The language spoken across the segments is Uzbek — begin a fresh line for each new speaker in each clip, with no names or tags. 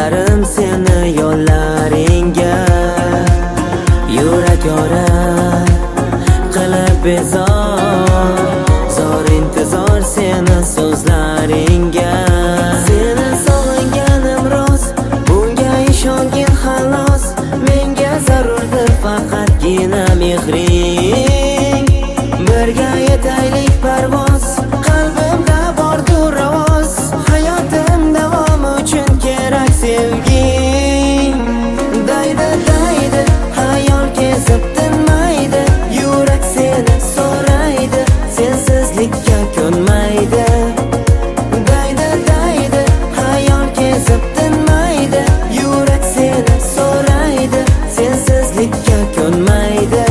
yo'llarim seni yo'llaringga. Yurak ora qilib bezor, zor intizor seni so'zlaringga. Seni sog'inganim rost, bunga ishongin xolos. Menga zarurdir faqatgina mehring. Birga yetaylik parvoz, qalbimda bordur ovoz. Hayotim davomi uchun kerak sevging. Daydi daydi hayol kezib tinmaydi, yurak seni so'raydi, sensizlikka ko'nmaydi. Daydi daydi hayol kezib tinmaydi, yurak seni so'raydi, sensizlikka ko'nmaydi.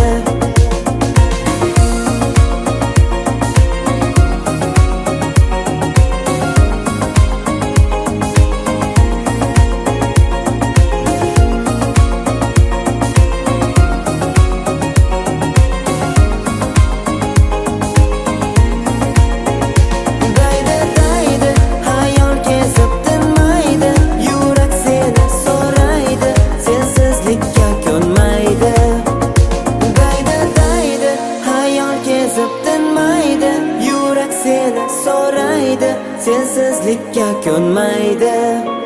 Seni so'raydi, sensizlikka ko'nmaydi.